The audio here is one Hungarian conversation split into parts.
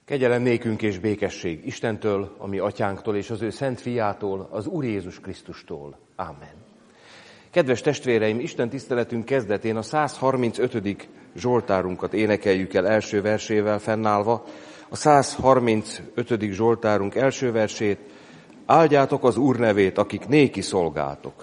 Kegyelem nékünk és békesség Istentől, a mi atyánktól és az ő szent fiától, az Úr Jézus Krisztustól. Ámen. Kedves testvéreim, Isten tiszteletünk kezdetén a 135. Zsoltárunkat énekeljük el első versével fennállva. A 135. Zsoltárunk első versét: áldjátok az Úr nevét, akik néki szolgáltok.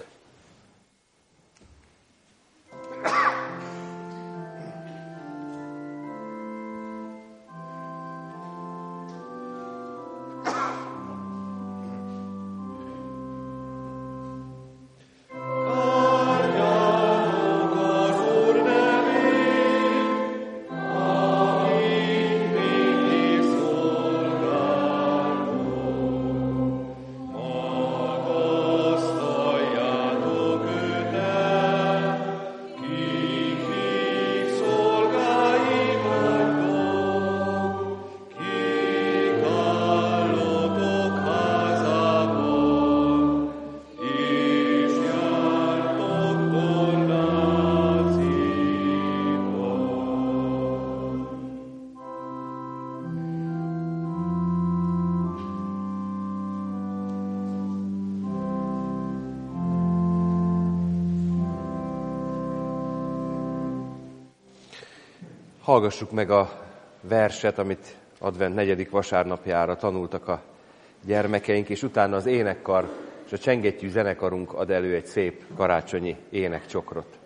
Hallgassuk meg a verset, amit advent 4. vasárnapjára tanultak a gyermekeink, és utána az énekkar és a csengettyű zenekarunk ad elő egy szép karácsonyi énekcsokrot.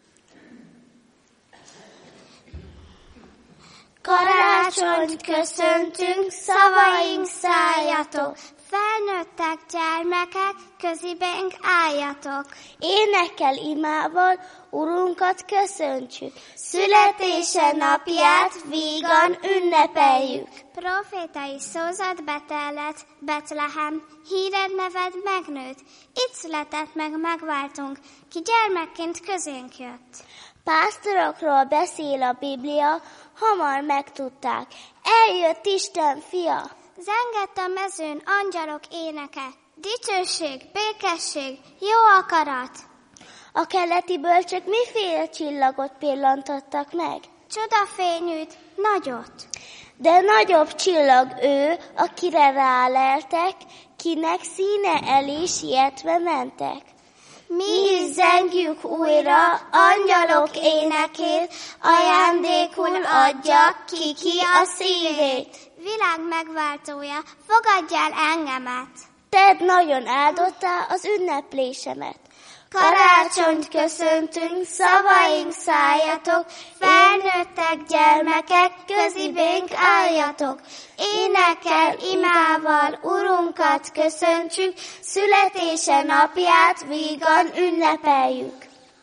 Karácsonyt köszöntünk, szavaink szálljatok, felnőttek, gyermekek, közibénk álljatok. Énekkel, imával Urunkat köszöntsük, születése napját vígan ünnepeljük. Profétai szózat betellett, Betlehem, híred neved megnőtt, itt született meg megváltunk, ki gyermekként közénk jött. Pásztorokról beszél a Biblia, hamar megtudták, eljött Isten fia. Zengett a mezőn angyalok éneke, dicsőség, békesség, jó akarat. A keleti bölcsök miféle csillagot pillantottak meg? Csodafényűt, nagyot. De nagyobb csillag ő, akire ráleltek, kinek színe elé sietve mentek. Mi is zengjük újra angyalok énekét, ajándékul adja ki a szívét. Világ megváltója, fogadjál engemet! Tedd nagyon áldottá az ünneplésemet. Karácsonyt köszöntünk, szavaink szálljatok, felnőttek, gyermekek, közibénk álljatok. Énekkel, imával Urunkat köszöntsük, születése napját vígan ünnepeljük.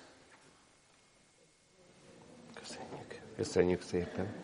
Köszönjük szépen!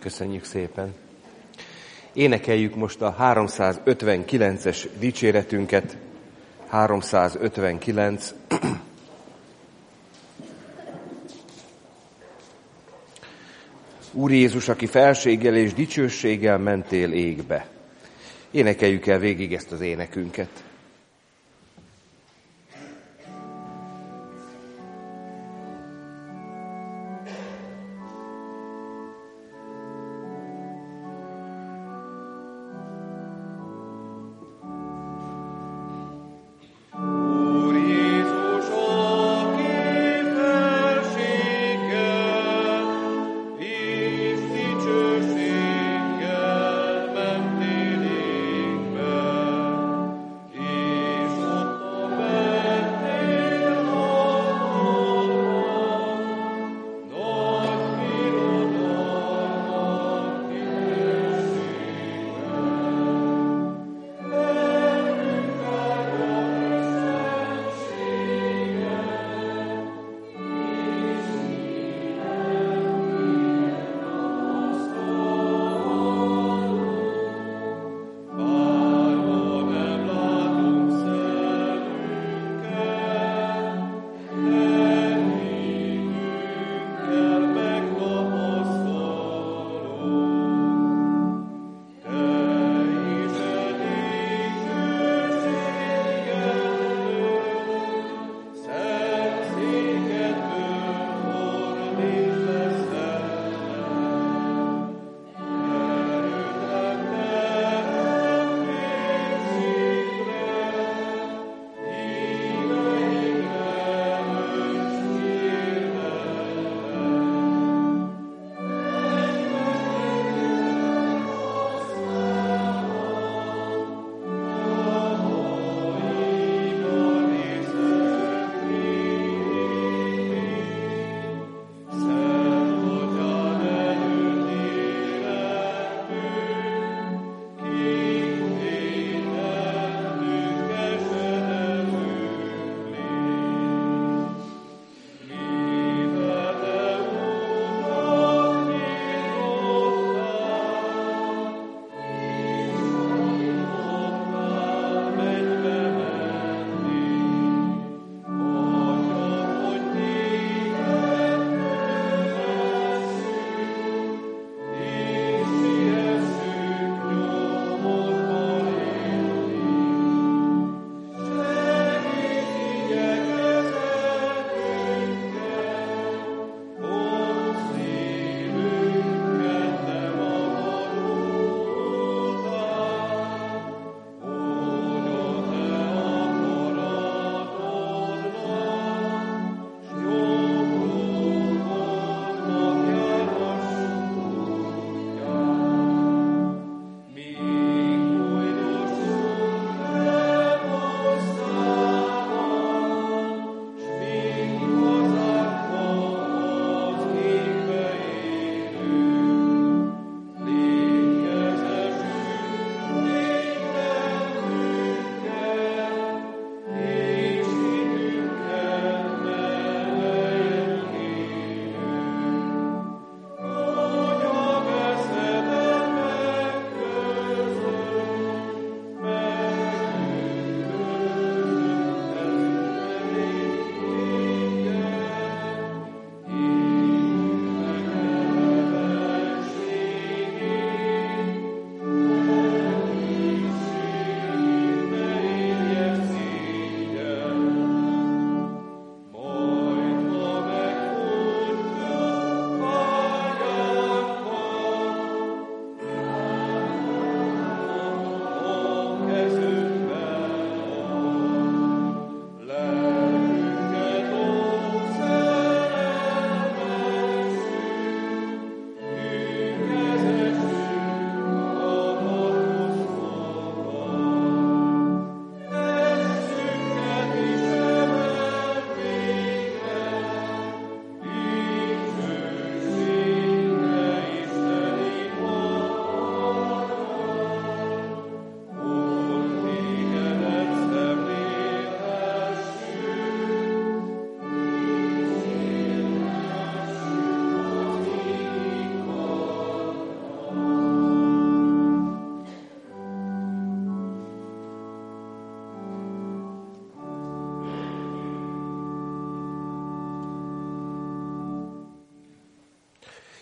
Köszönjük szépen. Énekeljük most a 359-es dicséretünket. 359. Úr Jézus, aki felséggel és dicsőséggel mentél égbe. Énekeljük el végig ezt az énekünket. Én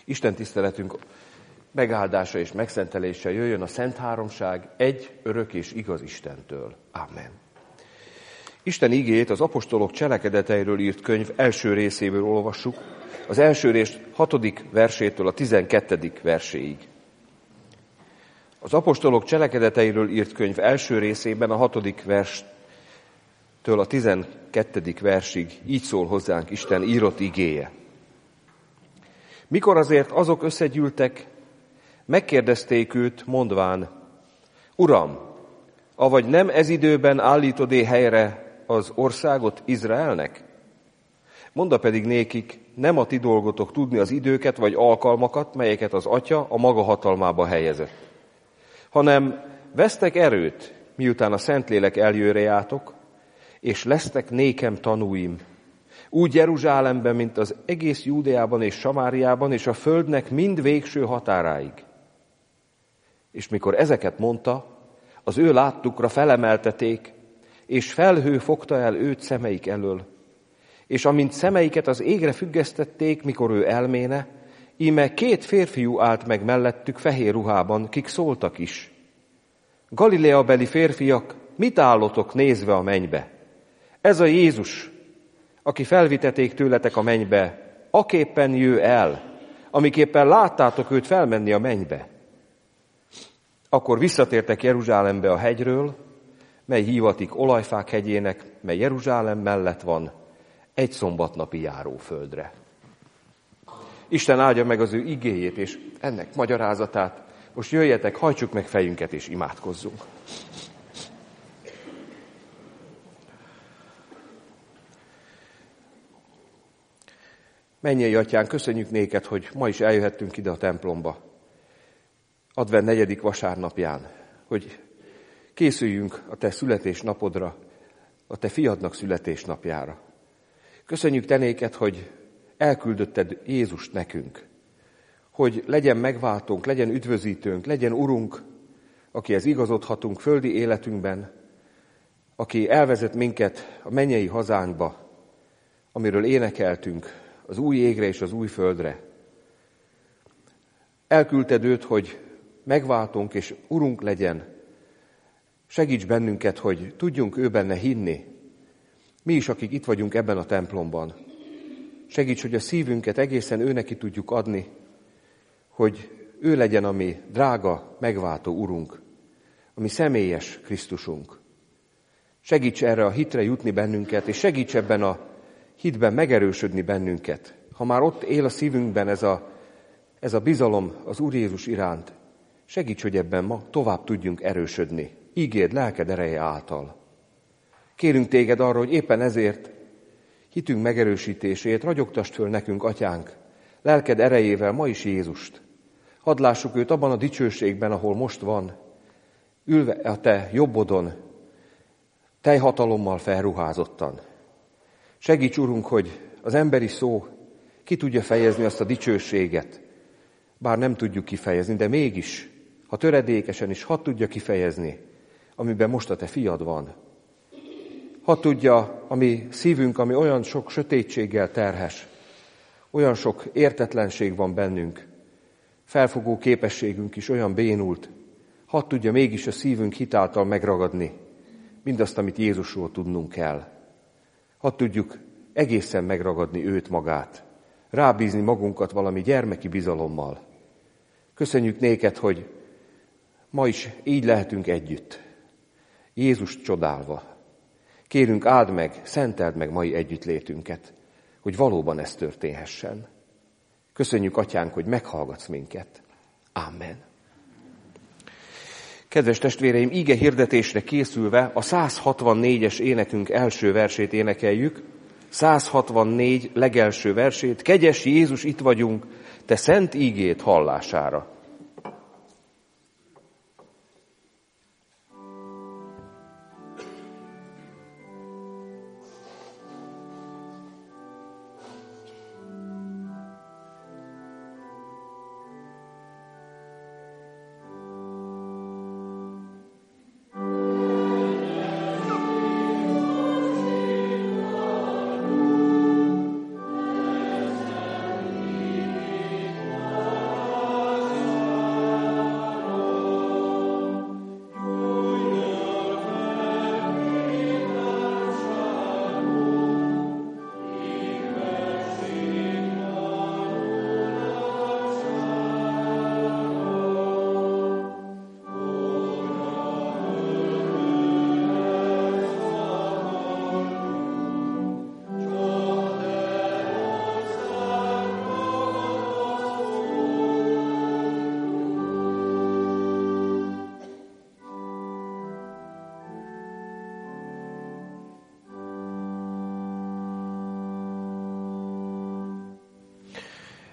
Isten tiszteletünk megáldása és megszentelése jöjjön a Szent Háromság egy örök és igaz Istentől. Amen. Isten igéjét az apostolok cselekedeteiről írt könyv első részéből olvassuk, az első rész 6. versétől a 12. verséig. Az apostolok cselekedeteiről írt könyv első részében a 6. verstől a 12. versig így szól hozzánk Isten írott igéje. Mikor azért azok összegyűltek, megkérdezték őt, mondván, Uram, avagy nem ez időben állítod-e helyre az országot Izraelnek? Mondd pedig nékik, nem a ti dolgotok tudni az időket vagy alkalmakat, melyeket az Atya a maga hatalmába helyezett, hanem vesztek erőt, miután a Szentlélek eljöjjejátok, és lesztek nékem tanúim, úgy Jeruzsálemben, mint az egész Júdeában és Samáriában, és a földnek mind végső határáig. És mikor ezeket mondta, az ő láttukra felemelteték, és felhő fogta el őt szemeik elől. És amint szemeiket az égre függesztették, mikor ő elméne, íme 2 férfiú állt meg mellettük fehér ruhában, kik szóltak is. Galileabeli férfiak, mit állotok nézve a mennybe? Ez a Jézus, aki felviteték tőletek a mennybe, aképpen jő el, amiképpen láttátok őt felmenni a mennybe. Akkor visszatértek Jeruzsálembe a hegyről, mely hívatik Olajfák hegyének, mely Jeruzsálem mellett van, egy szombatnapi járóföldre. Isten áldja meg az ő igéjét és ennek magyarázatát. Most jöjjetek, hajtsuk meg fejünket és imádkozzunk. Mennyei Atyánk, köszönjük néked, hogy ma is eljöhettünk ide a templomba, advent 4. vasárnapján, hogy készüljünk a te születésnapodra, a te fiadnak születésnapjára. Köszönjük te néked, hogy elküldötted Jézust nekünk, hogy legyen megváltónk, legyen üdvözítőnk, legyen Urunk, akihez igazodhatunk földi életünkben, aki elvezet minket a mennyei hazánkba, amiről énekeltünk, az új égre és az új földre. Elküldted őt, hogy megváltunk és Urunk legyen. Segíts bennünket, hogy tudjunk ő benne hinni. Mi is, akik itt vagyunk ebben a templomban. Segíts, hogy a szívünket egészen ő neki tudjuk adni, hogy ő legyen a mi drága, megváltó Urunk, a mi személyes Krisztusunk. Segíts erre a hitre jutni bennünket, és segíts ebben a hitben megerősödni bennünket. Ha már ott él a szívünkben ez a bizalom az Úr Jézus iránt, segíts, hogy ebben ma tovább tudjunk erősödni, ígéd, lelked ereje által. Kérünk téged arra, hogy éppen ezért hitünk megerősítését ragyogtasd föl nekünk, Atyánk, lelked erejével ma is Jézust. Hadd lássuk őt abban a dicsőségben, ahol most van, ülve a te jobbodon, teljhatalommal felruházottan. Segíts, Urunk, hogy az emberi szó ki tudja fejezni azt a dicsőséget, bár nem tudjuk kifejezni, de mégis, ha töredékesen is, hadd tudja kifejezni, amiben most a te fiad van. Hadd tudja a mi szívünk, ami olyan sok sötétséggel terhes, olyan sok értetlenség van bennünk, felfogó képességünk is olyan bénult, hadd tudja mégis a szívünk hitáltal megragadni mindazt, amit Jézusról tudnunk kell. Hadd tudjuk egészen megragadni őt magát, rábízni magunkat valami gyermeki bizalommal. Köszönjük néked, hogy ma is így lehetünk együtt, Jézust csodálva. Kérünk, áld meg, szenteld meg mai együttlétünket, hogy valóban ez történhessen. Köszönjük, Atyánk, hogy meghallgatsz minket. Amen. Kedves testvéreim, ige hirdetésre készülve a 164-es énekünk első versét énekeljük. 164 legelső versét. Kegyes Jézus, itt vagyunk, te szent ígét hallására.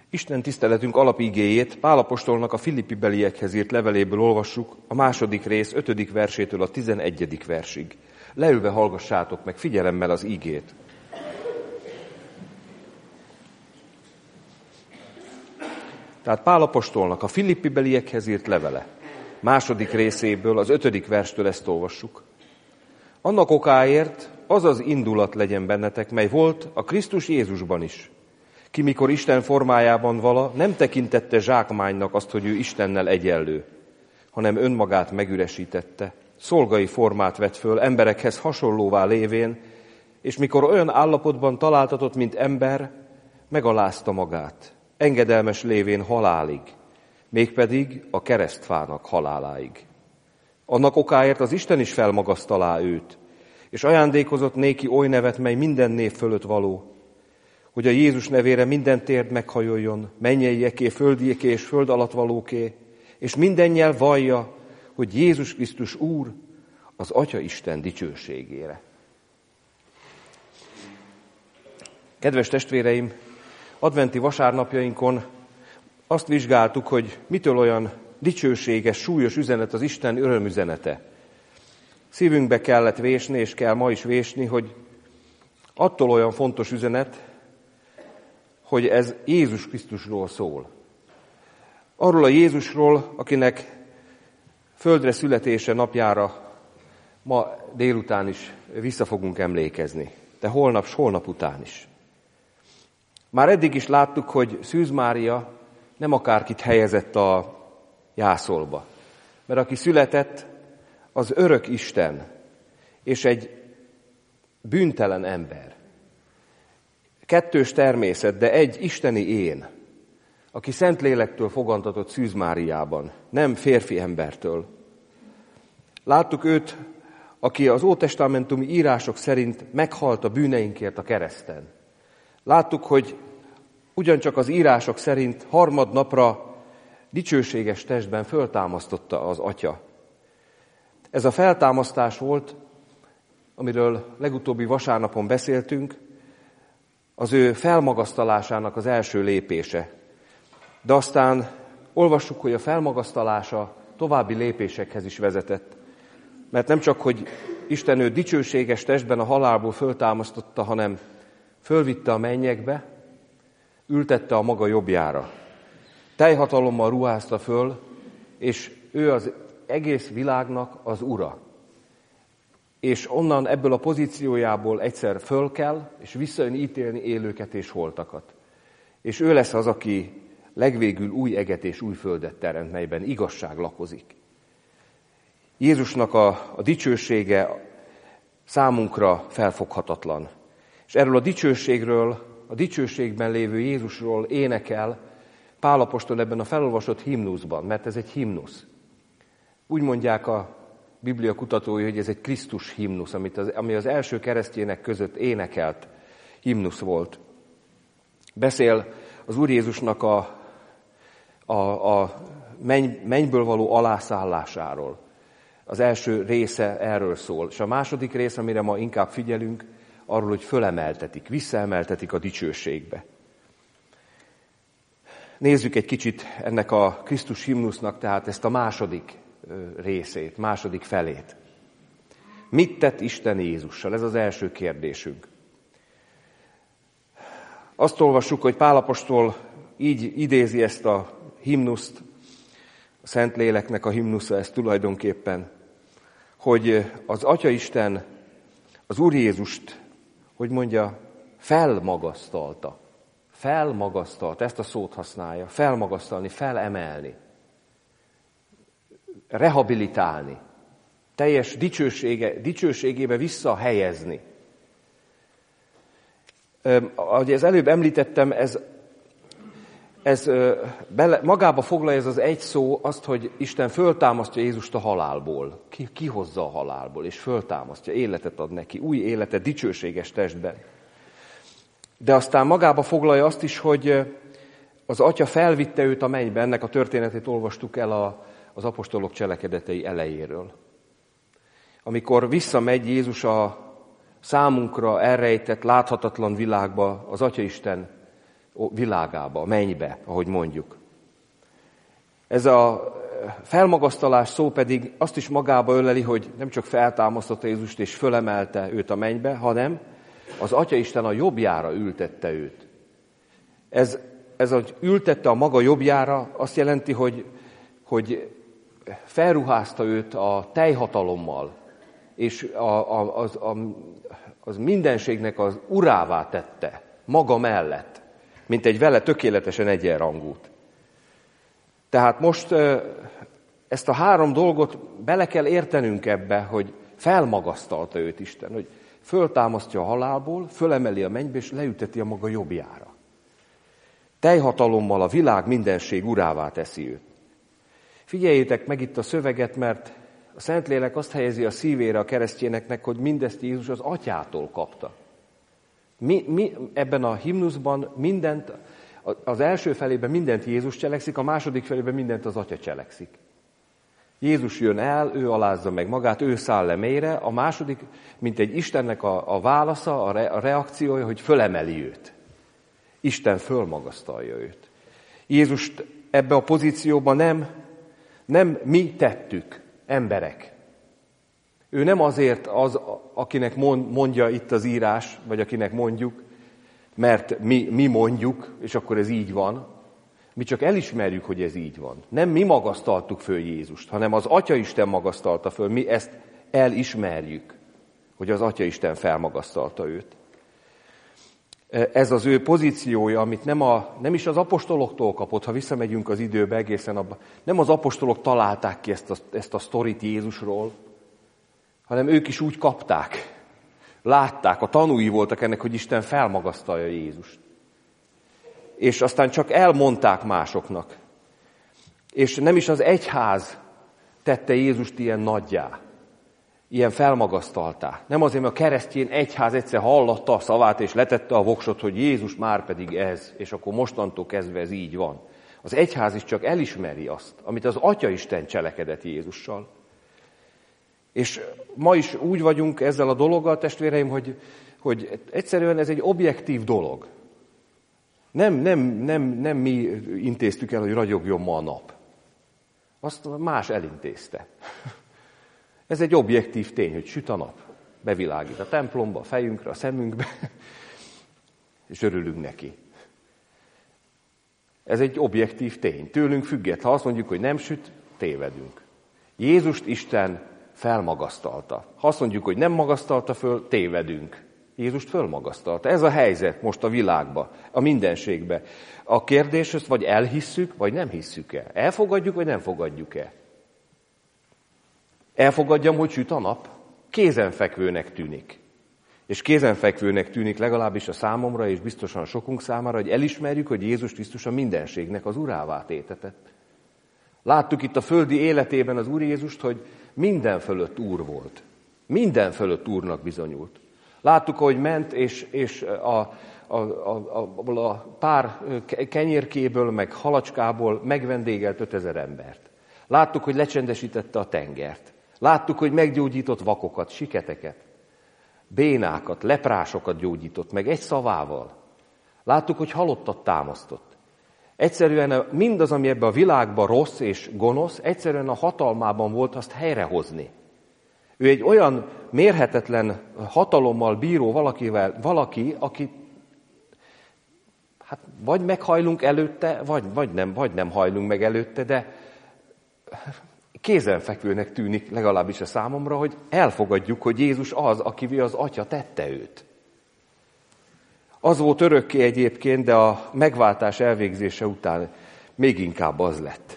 Isten tiszteletünk alapigéjét Pál apostolnak a Filippi-beliekhez írt leveléből olvassuk, a második rész 5. versétől a 11. versig. Leülve hallgassátok meg figyelemmel az igét. Tehát Pál apostolnak a Filippi-beliekhez írt levele, második részéből, az 5. verstől ezt olvassuk. Annak okáért az az indulat legyen bennetek, mely volt a Krisztus Jézusban is, ki mikor Isten formájában vala, nem tekintette zsákmánynak azt, hogy ő Istennel egyenlő, hanem önmagát megüresítette, szolgai formát vett föl, emberekhez hasonlóvá lévén, és mikor olyan állapotban találtatott, mint ember, megalázta magát, engedelmes lévén halálig, mégpedig a keresztfának haláláig. Annak okáért az Isten is felmagasztalá őt, és ajándékozott néki oly nevet, mely minden név fölött való, hogy a Jézus nevére minden térd meghajoljon, mennyeieké, földieké és föld alatt valóké, és minden nyelv vallja, hogy Jézus Krisztus Úr, az Atya Isten dicsőségére. Kedves testvéreim, adventi vasárnapjainkon azt vizsgáltuk, hogy mitől olyan dicsőséges, súlyos üzenet az Isten örömüzenete. Szívünkbe kellett vésni, és kell ma is vésni, hogy attól olyan fontos üzenet, hogy ez Jézus Krisztusról szól. Arról a Jézusról, akinek földre születése napjára ma délután is vissza fogunk emlékezni, de holnap s holnap után is. Már eddig is láttuk, hogy Szűz Mária nem akárkit helyezett a jászolba, mert aki született, az örök Isten, és egy bűntelen ember. Kettős természet, de egy isteni én, aki Szentlélektől fogantatott Szűz Máriában, nem férfi embertől. Láttuk őt, aki az ótestamentumi írások szerint meghalt a bűneinkért a kereszten. Láttuk, hogy ugyancsak az írások szerint harmadnapra dicsőséges testben föltámasztotta az Atya. Ez a feltámasztás volt, amiről legutóbbi vasárnapon beszéltünk, az ő felmagasztalásának az első lépése. De aztán olvassuk, hogy a felmagasztalása további lépésekhez is vezetett. Mert nem csak, hogy Isten őt dicsőséges testben a halálból föltámasztotta, hanem fölvitte a mennyekbe, ültette a maga jobbjára. Teljhatalommal ruházta föl, és ő az egész világnak az ura. És onnan ebből a pozíciójából egyszer föl kell, és visszajön ítélni élőket és holtakat. És ő lesz az, aki legvégül új eget és új földet teremt, melyben igazság lakozik. Jézusnak a dicsősége számunkra felfoghatatlan. És erről a dicsőségről, a dicsőségben lévő Jézusról énekel Pál apostol ebben a felolvasott himnuszban, mert ez egy himnusz. Úgy mondják a Biblia kutatói, hogy ez egy Krisztus himnusz, ami az első keresztjének között énekelt himnusz volt. Beszél az Úr Jézusnak a mennyből való alászállásáról. Az első része erről szól, és a második rész, amire ma inkább figyelünk, arról, hogy fölemeltetik, visszaemeltetik a dicsőségbe. Nézzük egy kicsit ennek a Krisztus himnusznak, tehát ezt a második részét, második felét. Mit tett Isten Jézussal? Ez az első kérdésünk. Azt olvassuk, hogy Pál apostol így idézi ezt a himnuszt, a Szentléleknek a himnusza ez tulajdonképpen, hogy az Atya Isten az Úr Jézust, hogy mondja, felmagasztalta. Felmagasztalta, ezt a szót használja. Felmagasztalni, felemelni. Rehabilitálni. Teljes dicsőségébe visszahelyezni. Ahogy ezt előbb említettem, ez magába foglalja ez az egy szó azt, hogy Isten föltámasztja Jézust a halálból. Kihozza a halálból, és föltámasztja, életet ad neki, új életet dicsőséges testben. De aztán magába foglalja azt is, hogy az Atya felvitte őt a mennybe. Ennek a történetét olvastuk el az apostolok cselekedetei elejéről. Amikor visszamegy Jézus a számunkra elrejtett, láthatatlan világba, az Atyaisten világába, a mennybe, ahogy mondjuk. Ez a felmagasztalás szó pedig azt is magába öleli, hogy nem csak feltámasztotta Jézust és fölemelte őt a mennybe, hanem az Atyaisten a jobbjára ültette őt. Ez hogy ültette a maga jobbjára, azt jelenti, hogy felruházta őt a teljhatalommal, és az mindenségnek az urává tette maga mellett, mint egy vele tökéletesen egyenrangút. Tehát most ezt a három dolgot bele kell értenünk ebbe, hogy felmagasztalta őt Isten, hogy föltámasztja a halálból, fölemeli a mennybe, és leüteti a maga jobbjára. Teljhatalommal a világ mindenség urává teszi őt. Figyeljétek meg itt a szöveget, mert a Szentlélek azt helyezi a szívére a keresztényeknek, hogy mindezt Jézus az Atyától kapta. Mi ebben a himnuszban mindent, az első felében mindent Jézus cselekszik, a második felében mindent az Atya cselekszik. Jézus jön el, ő alázza meg magát, ő száll le mélyre, a második, mint egy Istennek a válasza, a reakciója, hogy fölemeli őt. Isten fölmagasztalja őt. Jézust ebbe a pozícióban nem mi tettük, emberek. Ő nem azért az, akinek mondja itt az írás, vagy akinek mondjuk, mert mi mondjuk, és akkor ez így van. Mi csak elismerjük, hogy ez így van. Nem mi magasztaltuk föl Jézust, hanem az Atyaisten magasztalta föl. Mi ezt elismerjük, hogy az Atyaisten felmagasztalta őt. Ez az ő pozíciója, amit nem is az apostoloktól kapott, ha visszamegyünk az időbe egészen abba. Nem az apostolok találták ki ezt a sztorit Jézusról, hanem ők is úgy kapták. Látták, a tanúi voltak ennek, hogy Isten felmagasztalja Jézust. És aztán csak elmondták másoknak. És nem is az egyház tette Jézust ilyen nagyjá, ilyen felmagasztaltá. Nem azért, mert a keresztény egyház egyszer hallotta a szavát, és letette a voksot, hogy Jézus már pedig ez, és akkor mostantól kezdve ez így van. Az egyház is csak elismeri azt, amit az Atyaisten cselekedett Jézussal. És ma is úgy vagyunk ezzel a dologgal, testvéreim, hogy egyszerűen ez egy objektív dolog. Nem mi intéztük el, hogy ragyogjon ma a nap. Azt más elintézte. Ez egy objektív tény, hogy süt a nap. Bevilágít a templomba, a fejünkre, a szemünkbe, és örülünk neki. Ez egy objektív tény. Tőlünk függet. Ha azt mondjuk, hogy nem süt, tévedünk. Jézust Isten felmagasztalta. Ha azt mondjuk, hogy nem magasztalta föl, tévedünk. Jézust fölmagasztalta. Ez a helyzet most a világban, a mindenségben. A kérdés az, vagy elhisszük, vagy nem hisszük el. Elfogadjuk, vagy nem fogadjuk el. Elfogadjam, hogy süt a nap? Kézenfekvőnek tűnik. És kézenfekvőnek tűnik legalábbis a számomra, és biztosan sokunk számára, hogy elismerjük, hogy Jézus Krisztus a mindenségnek az urává tétetett. Láttuk itt a földi életében az Úr Jézust, hogy minden fölött úr volt. Minden fölött úrnak bizonyult. Láttuk, ahogy ment, és a pár kenyérkéből, meg halacskából megvendégelt 5000 embert. Láttuk, hogy lecsendesítette a tengert. Láttuk, hogy meggyógyított vakokat, siketeket, bénákat, leprásokat gyógyított meg egy szavával. Láttuk, hogy halottat támasztott. Egyszerűen mindaz, ami ebben a világban rossz és gonosz, egyszerűen a hatalmában volt azt helyrehozni. Ő egy olyan mérhetetlen hatalommal bíró valaki, aki hát vagy meghajlunk előtte, vagy nem hajlunk meg előtte, de kézenfekvőnek tűnik legalábbis a számomra, hogy elfogadjuk, hogy Jézus az, akivé az Atya tette őt. Az volt örökké egyébként, de a megváltás elvégzése után még inkább az lett.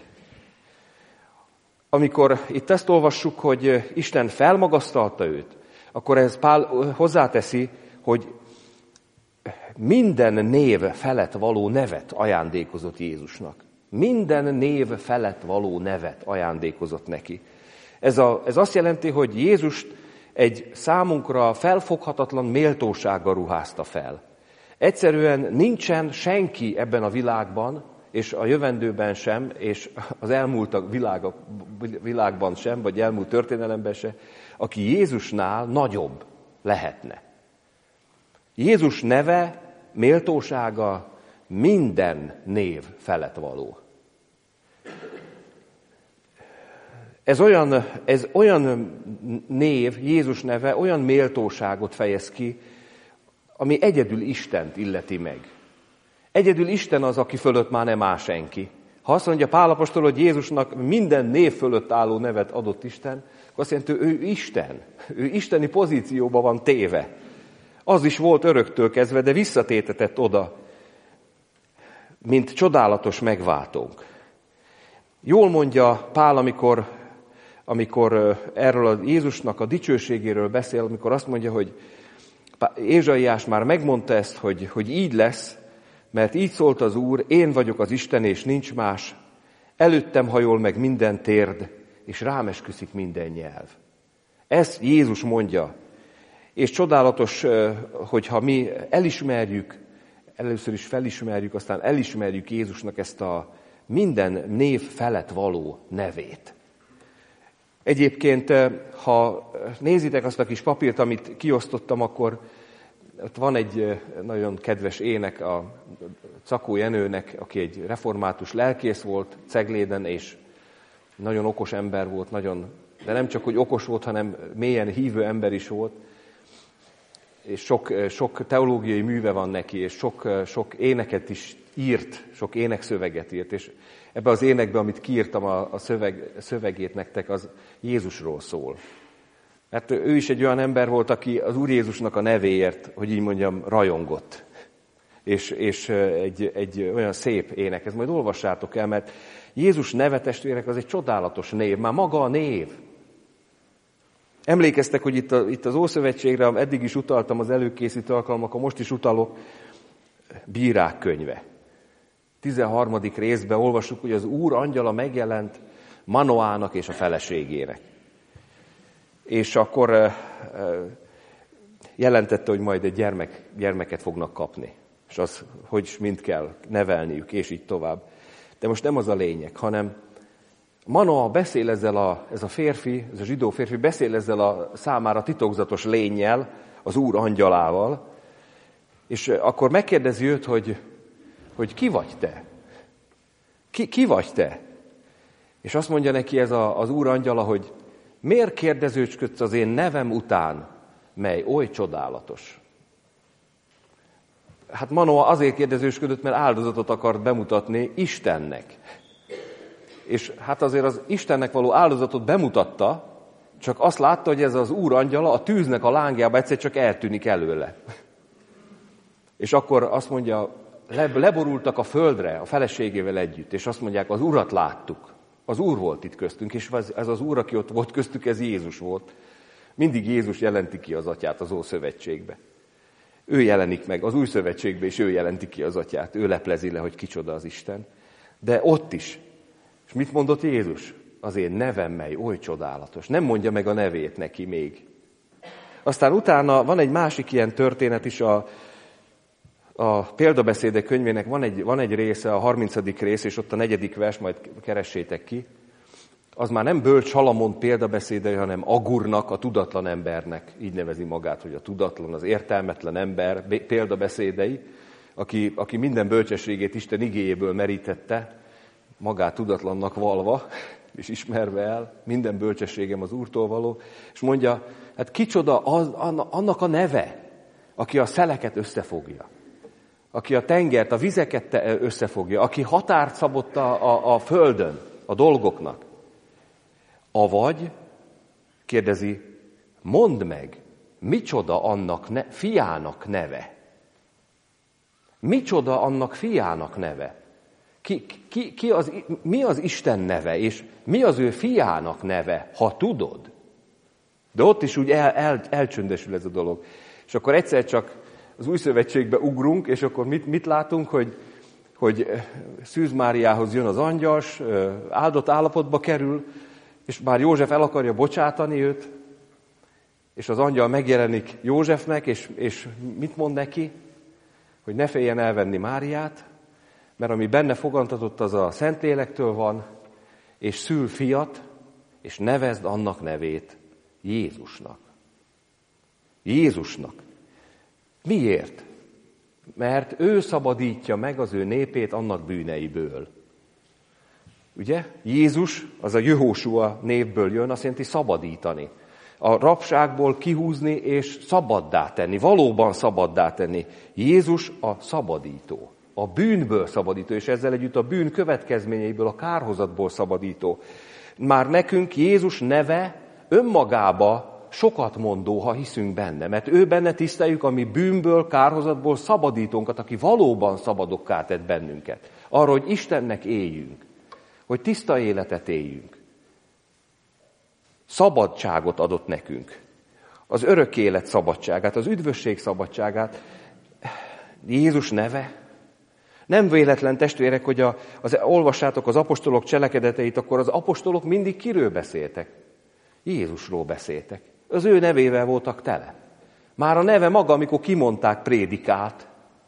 Amikor itt ezt olvassuk, hogy Isten felmagasztalta őt, akkor ez Pál hozzáteszi, hogy minden név felett való nevet ajándékozott Jézusnak. Minden név felett való nevet ajándékozott neki. Ez azt jelenti, hogy Jézust egy számunkra felfoghatatlan méltósággal ruházta fel. Egyszerűen nincsen senki ebben a világban, és a jövendőben sem, és az elmúlt világban sem, vagy elmúlt történelemben sem, aki Jézusnál nagyobb lehetne. Jézus neve, méltósága minden név felett való. Ez olyan név, Jézus neve, olyan méltóságot fejez ki, ami egyedül Istent illeti meg. Egyedül Isten az, aki fölött már nem áll senki. Ha azt mondja Pál apostol, hogy Jézusnak minden név fölött álló nevet adott Isten, akkor azt jelenti, ő Isten. Ő isteni pozícióba van téve. Az is volt öröktől kezdve, de visszatétetett oda, mint csodálatos megváltónk. Jól mondja Pál, amikor erről a Jézusnak a dicsőségéről beszél, amikor azt mondja, hogy Ézsaiás már megmondta ezt, hogy így lesz, mert így szólt az Úr, én vagyok az Isten, és nincs más, előttem hajol meg minden térd, és rám esküszik minden nyelv. Ezt Jézus mondja, és csodálatos, hogyha mi elismerjük, először is felismerjük, aztán elismerjük Jézusnak ezt a minden név felett való nevét. Egyébként, ha nézitek azt a kis papírt, amit kiosztottam, akkor ott van egy nagyon kedves ének a Czakó Jenőnek, aki egy református lelkész volt Cegléden, és nagyon okos ember volt, de nem csak, hogy okos volt, hanem mélyen hívő ember is volt, és sok teológiai műve van neki, és sok éneket is írt, sok énekszöveget írt, és ebbe az énekbe, amit kiírtam a szövegét nektek, az Jézusról szól. Mert ő is egy olyan ember volt, aki az Úr Jézusnak a nevéért, hogy így mondjam, rajongott. És egy olyan szép ének, ezt majd olvassátok el, mert Jézus neve, testvérek, az egy csodálatos név, már maga a név. Emlékeztek, hogy itt az Ószövetségre, eddig is utaltam az előkészítő alkalmakon, most is utalok, Bírák könyve. 13. részben olvassuk, hogy az Úr angyala megjelent Manoának és a feleségének. És akkor jelentette, hogy majd egy gyermeket fognak kapni. És az, hogy mind kell nevelniük, és így tovább. De most nem az a lényeg, hanem Manoa beszél ez a férfi, ez a zsidó férfi beszél ezzel a számára titokzatos lénnyel, az Úr angyalával, és akkor megkérdezi őt, hogy ki vagy te? Ki vagy te? És azt mondja neki ez az Úr angyala, hogy miért kérdezőcsködsz az én nevem után, mely oly csodálatos? Hát Manoa azért kérdezősködött, mert áldozatot akart bemutatni Istennek. És hát azért az Istennek való áldozatot bemutatta, csak azt látta, hogy ez az Úr angyala a tűznek a lángjába egyszer csak eltűnik előle. És akkor azt mondja, leborultak a földre a feleségével együtt, és azt mondják, az Urat láttuk. Az Úr volt itt köztünk, és ez az Úr, aki ott volt köztük, ez Jézus volt. Mindig Jézus jelenti ki az Atyát az Ószövetségbe. Ő jelenik meg az Új Szövetségbe, és ő jelenti ki az Atyát. Ő leplezi le, hogy kicsoda az Isten. De ott is. És mit mondott Jézus? Az én nevem mely oly csodálatos. Nem mondja meg a nevét neki még. Aztán utána van egy másik ilyen történet is, a példabeszédek könyvének van egy része, a 30. rész, és ott a 4. vers, majd keressétek ki. Az már nem bölcs Salamon példabeszédei, hanem Agurnak, a tudatlan embernek, így nevezi magát, hogy a tudatlan, az értelmetlen ember példabeszédei, aki minden bölcsességét Isten igéjéből merítette, magát tudatlannak valva, és ismerve el, minden bölcsességem az Úrtól való, és mondja, hát kicsoda annak a neve, aki a szeleket összefogja, aki a tengert, a vizeket összefogja, aki határt szabott a földön, a dolgoknak. Avagy, kérdezi, mondd meg, micsoda annak fiának neve? Micsoda annak fiának neve? Mi az Isten neve, és mi az ő fiának neve, ha tudod? De ott is úgy elcsöndesül ez a dolog. És akkor egyszer csak az Új Szövetségbe ugrunk, és akkor mit látunk, hogy Szűz Máriához jön az angyas, áldott állapotba kerül, és már József el akarja bocsátani őt, és az angyal megjelenik Józsefnek, és mit mond neki? Hogy ne féljen elvenni Máriát, mert ami benne fogantatott, az a Szentlélektől van, és szül fiat, és nevezd annak nevét Jézusnak. Jézusnak. Miért? Mert ő szabadítja meg az ő népét annak bűneiből. Ugye? Jézus, az a Jehósua névből jön, azt jelenti szabadítani. A rabságból kihúzni és szabaddá tenni, valóban szabaddá tenni. Jézus a szabadító, a bűnből szabadító, és ezzel együtt a bűn következményeiből, a kárhozatból szabadító. Már nekünk Jézus neve önmagába sokat mondó, ha hiszünk benne, mert ő benne tiszteljük a mi bűnből, kárhozatból szabadítónkat, aki valóban szabadokká tett bennünket. Arra, hogy Istennek éljünk, hogy tiszta életet éljünk. Szabadságot adott nekünk. Az örök élet szabadságát, az üdvösség szabadságát. Jézus neve. Nem véletlen, testvérek, hogy olvassátok az apostolok cselekedeteit, akkor az apostolok mindig kiről beszéltek? Jézusról beszéltek. Az ő nevével voltak tele. Már a neve maga, amikor kimondták, prédikált.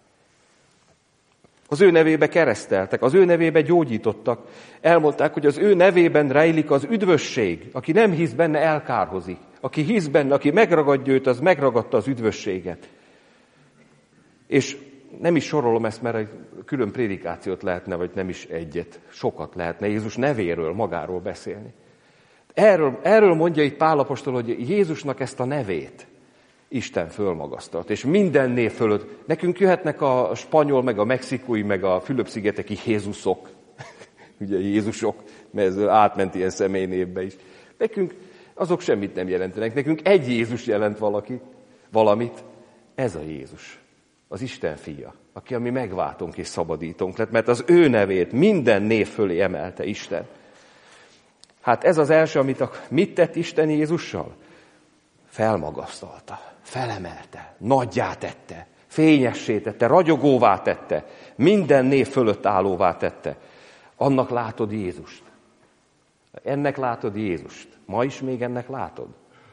Az ő nevébe kereszteltek, az ő nevébe gyógyítottak. Elmondták, hogy az ő nevében rejlik az üdvösség. Aki nem hisz benne, elkárhozik. Aki hisz benne, aki megragadja őt, az megragadta az üdvösséget. És nem is sorolom ezt, mert egy külön prédikációt lehetne, vagy nem is egyet. Sokat lehetne Jézus nevéről, magáról beszélni. Erről mondja itt Pál apostol, hogy Jézusnak ezt a nevét Isten fölmagasztalt, és minden név fölött. Nekünk jöhetnek a spanyol, meg a mexikói, meg a Fülöp-szigeteki Jézusok, ugye Jézusok, mert ez átment ilyen személynévbe is. Nekünk azok semmit nem jelentenek, nekünk egy Jézus jelent valamit. Ez a Jézus, az Isten fia, aki a mi megváltunk és szabadítónk lett, mert az ő nevét minden név fölé emelte Isten. Hát ez az első, mit tett Isten Jézussal? Felmagasztalta, felemelte, nagyjá tette, fényessé tette, ragyogóvá tette, minden név fölött állóvá tette. Annak látod Jézust. Ennek látod Jézust. Ma is még ennek látod.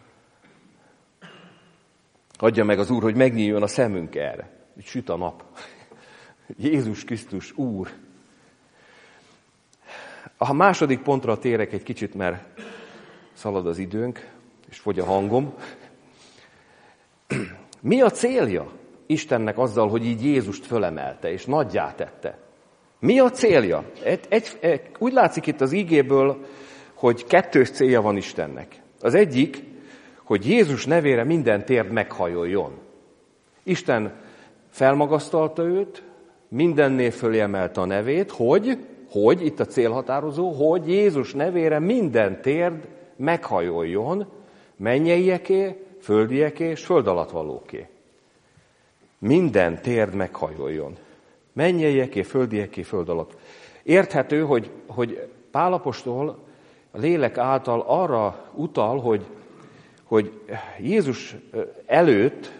Adja meg az Úr, hogy megnyíljon a szemünk erre. Így süt a nap. Jézus Krisztus Úr. A második pontra térek egy kicsit, mert szalad az időnk, és fogy a hangom. Mi a célja Istennek azzal, hogy így Jézust fölemelte, és nagyjá tette? Mi a célja? Úgy látszik itt az ígéből, hogy kettős célja van Istennek. Az egyik, hogy Jézus nevére minden térd meghajoljon. Isten felmagasztalta őt, minden név fölé emelte a nevét, hogy itt a célhatározó, hogy Jézus nevére minden térd meghajoljon, mennyeieké, földieké és föld alatt valóké. Minden térd meghajoljon. Mennyieieké, földieké, föld alatt. Érthető, hogy Pál apostol a lélek által arra utal, hogy Jézus előtt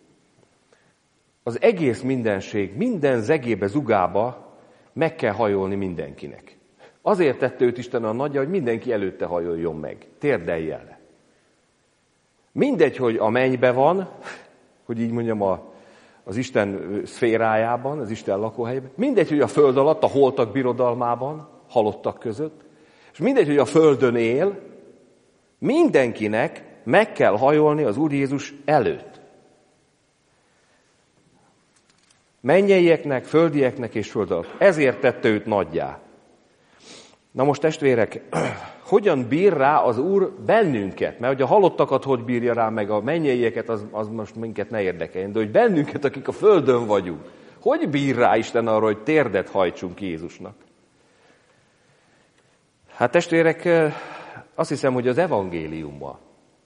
az egész mindenség, minden zegébe, zugába meg kell hajolni mindenkinek. Azért tette őt Isten a nagyja, hogy mindenki előtte hajoljon meg, térdeljen le. Mindegy, hogy a mennybe van, hogy így mondjam, az Isten szférájában, az Isten lakóhelyében, mindegy, hogy a föld alatt, a holtak birodalmában, halottak között, és mindegy, hogy a földön él, mindenkinek meg kell hajolni az Úr Jézus előtt. Mennyeieknek, földieknek és föld alatt. Ezért tette őt nagyjá. Na most testvérek, hogyan bír rá az Úr bennünket? Mert hogy a halottakat hogy bírja rá, meg a mennyeieket, az most minket ne érdekeljen. De hogy bennünket, akik a földön vagyunk, hogy bír rá Isten arra, hogy térdet hajtsunk Jézusnak? Hát testvérek, azt hiszem, hogy az evangéliummal,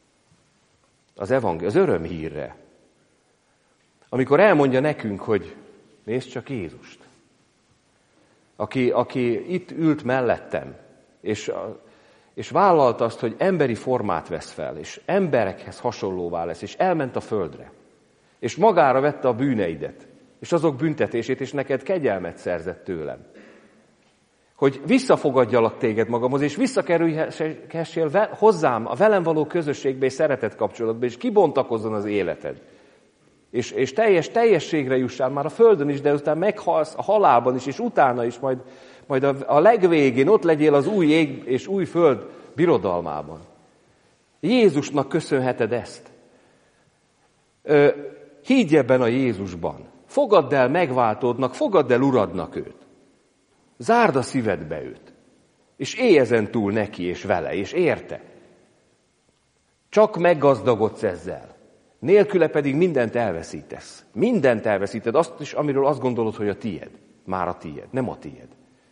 az örömhírre, amikor elmondja nekünk, hogy nézd csak Jézust, aki itt ült mellettem, és vállalta azt, hogy emberi formát vesz fel, és emberekhez hasonlóvá lesz, és elment a földre, és magára vette a bűneidet, és azok büntetését, és neked kegyelmet szerzett tőlem. Hogy visszafogadjalak téged magamhoz, és visszakerülhessél hozzám a velem való közösségbe és szeretet kapcsolatba, és kibontakozzon az életed. És teljességre jussál már a földön is, de utána meghalsz a halálban is, és utána is, majd a legvégén ott legyél az új ég és új föld birodalmában. Jézusnak köszönheted ezt. Higgy ebben a Jézusban. Fogadd el megváltódnak, fogadd el uradnak őt. Zárd a szívedbe őt. És élj ezen túl neki, és vele, és érte. Csak meggazdagodsz ezzel. Nélküle pedig mindent elveszítesz. Mindent elveszíted, azt is, amiről azt gondolod, hogy a tied. Már a tied, nem a tied.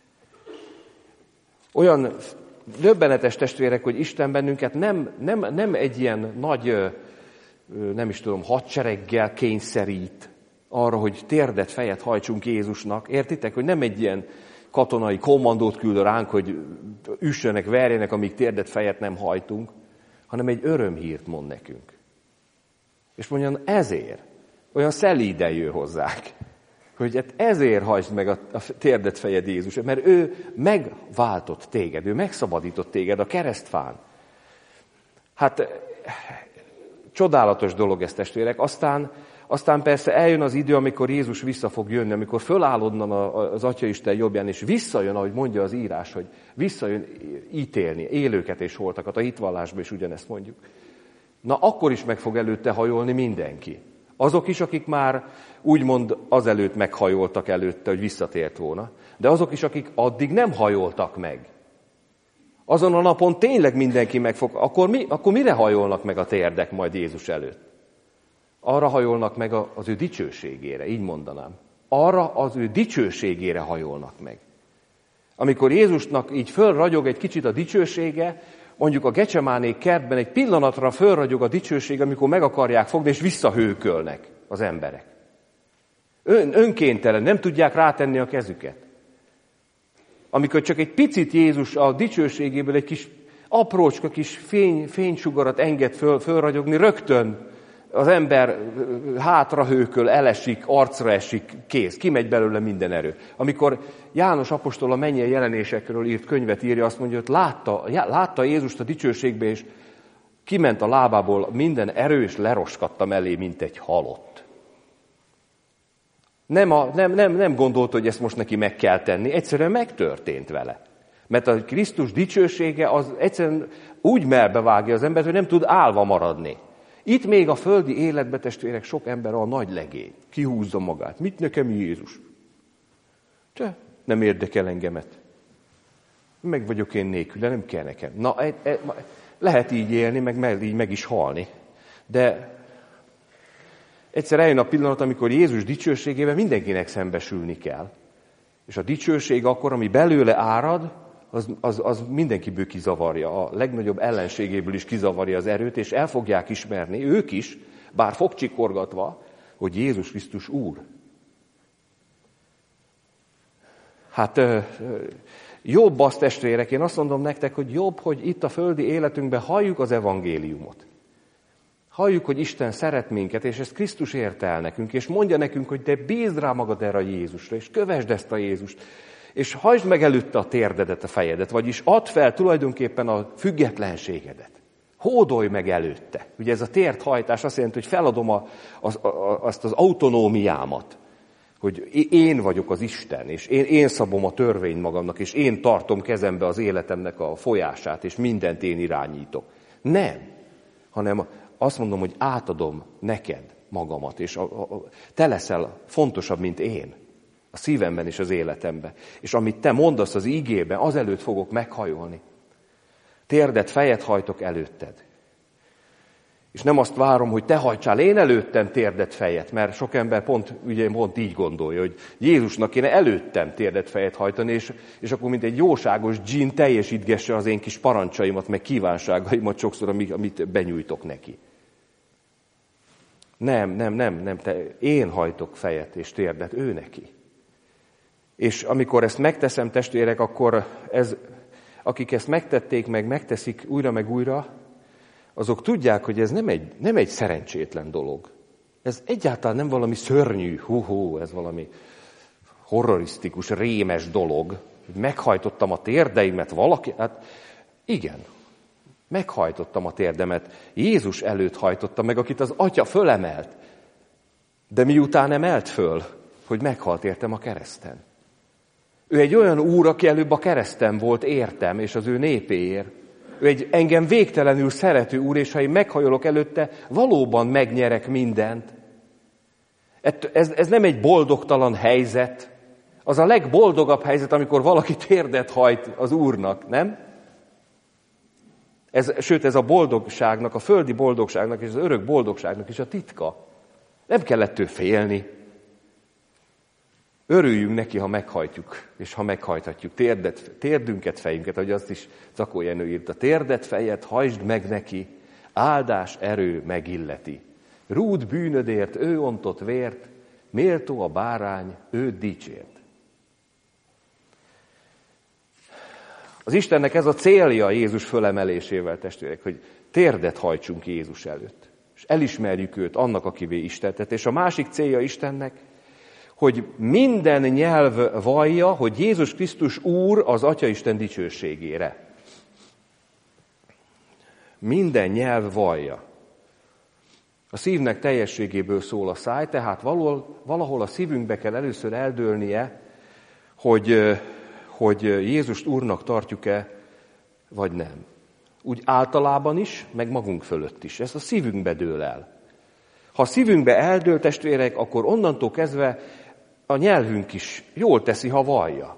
Olyan döbbenetes testvérek, hogy Isten bennünket nem egy ilyen nagy, nem is tudom, hadsereggel kényszerít arra, hogy térdet, fejet hajtsunk Jézusnak. Értitek, hogy nem egy ilyen katonai kommandót küld ránk, hogy üssenek, verjenek, amíg térdet, fejet nem hajtunk, hanem egy örömhírt mond nekünk. És mondja, ezért, olyan szelíden jön hozzák, hogy hát ezért hajtsd meg a térdet, fejed Jézus, mert ő megváltott téged, ő megszabadított téged a keresztfán. Hát csodálatos dolog ez, testvérek. Aztán persze eljön az idő, amikor Jézus vissza fog jönni, amikor fölállodnan az Atyaisten jobbján, és visszajön, ahogy mondja az írás, hogy visszajön ítélni élőket és holtakat. A hitvallásban is ugyanezt mondjuk. Na, akkor is meg fog előtte hajolni mindenki. Azok is, akik már úgymond azelőtt meghajoltak előtte, hogy visszatért volna, de azok is, akik addig nem hajoltak meg. Azon a napon tényleg mindenki meg fog, akkor mire hajolnak meg a térdek majd Jézus előtt? Arra hajolnak meg az ő dicsőségére, így mondanám. Arra az ő dicsőségére hajolnak meg. Amikor Jézusnak így fölragyog egy kicsit a dicsősége, mondjuk a Gecsemáné kertben egy pillanatra fölragyog a dicsőség, amikor meg akarják fogni, és visszahőkölnek az emberek. Önkéntelen, nem tudják rátenni a kezüket. Amikor csak egy picit Jézus a dicsőségéből egy kis aprócska kis fénysugarat enged fölragyogni, rögtön az ember hátrahőköl, elesik, arcra esik, kész, kimegy belőle minden erő. Amikor János apostol a mennyei jelenésekről írt könyvet írja, azt mondja, hogy látta Jézust a dicsőségbe, és kiment a lábából minden erő, és leroskatta mellé, mint egy halott. Nem gondolta, hogy ezt most neki meg kell tenni, egyszerűen megtörtént vele. Mert a Krisztus dicsősége az egyszerűen úgy melbevágja az embert, hogy nem tud állva maradni. Itt még a földi életbe, testvérek, sok ember a nagy legény. Kihúzza magát. Mit nekem Jézus? Te nem érdekel engemet. Meg vagyok én nélkül, de nem kell nekem. Na, lehet így élni, így meg is halni. De egyszer eljön a pillanat, amikor Jézus dicsőségében mindenkinek szembesülni kell. És a dicsőség akkor, ami belőle árad, az mindenkiből kizavarja, a legnagyobb ellenségéből is kizavarja az erőt, és el fogják ismerni, ők is, bár fogcsikorgatva, hogy Jézus Krisztus Úr. Hát jobb az, testvérek, én azt mondom nektek, hogy jobb, hogy itt a földi életünkben halljuk az evangéliumot. Halljuk, hogy Isten szeret minket, és ezt Krisztus érte el nekünk, és mondja nekünk, hogy te bízd rá magad erre a Jézusra, és kövesd ezt a Jézust, és hajtsd meg előtte a térdedet, a fejedet, vagyis add fel tulajdonképpen a függetlenségedet. Hódolj meg előtte. Ugye ez a térdhajtás azt jelenti, hogy feladom azt az autonómiámat, hogy én vagyok az Isten, és én szabom a törvényt magamnak, és én tartom kezembe az életemnek a folyását, és mindent én irányítok. Nem, hanem azt mondom, hogy átadom neked magamat, és te leszel fontosabb, mint én. A szívemben és az életemben. És amit te mondasz az ígében, azelőtt fogok meghajolni. Térdet, fejet hajtok előtted. És nem azt várom, hogy te hajtsál én előttem térdet, fejet, mert sok ember pont így gondolja, hogy Jézusnak kéne előttem térdet, fejet hajtani, és akkor mint egy jóságos dzsin teljesítgesse az én kis parancsaimat, meg kívánságaimat sokszor, amit benyújtok neki. Nem, én hajtok fejet és térdet, ő neki. És amikor ezt megteszem, testvérek, akkor akik ezt megtették, megteszik újra meg újra, azok tudják, hogy ez nem egy szerencsétlen dolog. Ez egyáltalán nem valami szörnyű, ez valami horrorisztikus, rémes dolog, hogy meghajtottam a térdeimet valaki. Hát igen, meghajtottam a térdemet. Jézus előtt hajtottam meg, akit az Atya fölemelt. De miután emelt föl, hogy meghalt értem a kereszten. Ő egy olyan úr, aki előbb a kereszten volt értem, és az ő népéért. Ő egy engem végtelenül szerető úr, és ha én meghajolok előtte, valóban megnyerek mindent. Ez nem egy boldogtalan helyzet. Az a legboldogabb helyzet, amikor valaki térdet hajt az Úrnak, nem? Sőt, ez a boldogságnak, a földi boldogságnak és az örök boldogságnak is a titka. Nem kell ettől félni. Örüljünk neki, ha meghajtjuk, és ha meghajthatjuk térdünket, fejünket, ahogy azt is Zakó Jenő írta. Térdet, fejet, hajtsd meg neki, áldás, erő megilleti. Rúd bűnödért, ő ontott vért, méltó a bárány, őt dicsért. Az Istennek ez a célja Jézus fölemelésével, testvérek, hogy térdet hajtsunk Jézus előtt, és elismerjük őt annak, akivé Isten tett. És a másik célja Istennek, hogy minden nyelv vallja, hogy Jézus Krisztus Úr az Atyaisten dicsőségére. Minden nyelv vallja. A szívnek teljességéből szól a száj, tehát valahol a szívünkbe kell először eldőlnie, hogy Jézust Úrnak tartjuk-e, vagy nem. Úgy általában is, meg magunk fölött is. Ez a szívünkbe dől el. Ha a szívünkbe eldől, testvérek, akkor onnantól kezdve a nyelvünk is jól teszi, ha vallja.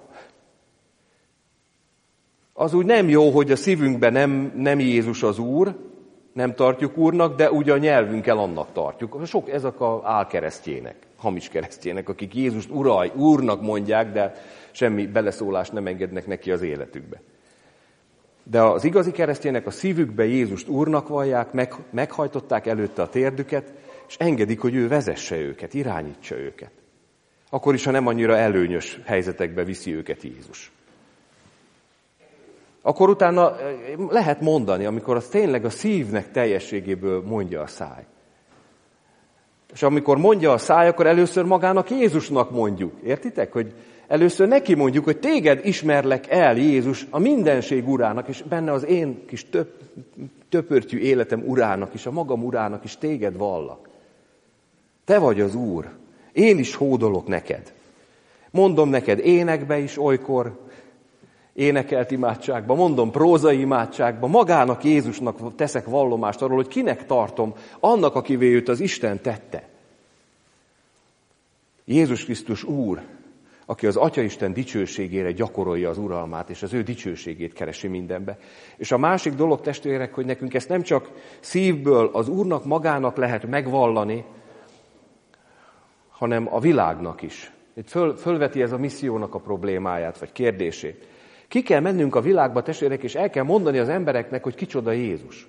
Az úgy nem jó, hogy a szívünkben nem Jézus az Úr, nem tartjuk Úrnak, de ugye a nyelvünkkel annak tartjuk. Sok ezek a álkeresztjének, hamis keresztjének, akik Jézust Úrnak mondják, de semmi beleszólást nem engednek neki az életükbe. De az igazi keresztjének a szívükbe Jézust Úrnak vallják, meghajtották előtte a térdüket, és engedik, hogy ő vezesse őket, irányítsa őket. Akkor is, ha nem annyira előnyös helyzetekbe viszi őket Jézus. Akkor utána lehet mondani, amikor az tényleg a szívnek teljességéből mondja a száj. És amikor mondja a száj, akkor először magának Jézusnak mondjuk. Értitek? Hogy először neki mondjuk, hogy téged ismerlek el, Jézus, a mindenség urának, és benne az én kis töpörtyű életem urának is, a magam urának is téged vallak. Te vagy az Úr. Én is hódolok neked. Mondom neked énekbe is olykor, énekelt imádságba, mondom prózai imádságba, magának Jézusnak teszek vallomást arról, hogy kinek tartom, annak, akivé őt az Isten tette. Jézus Krisztus Úr, aki az Atyaisten dicsőségére gyakorolja az uralmát, és az ő dicsőségét keresi mindenbe. És a másik dolog, testvérek, hogy nekünk ezt nem csak szívből az Úrnak magának lehet megvallani, hanem a világnak is. Itt fölveti ez a missziónak a problémáját, vagy kérdését. Ki kell mennünk a világba, testvérek, és el kell mondani az embereknek, hogy kicsoda Jézus.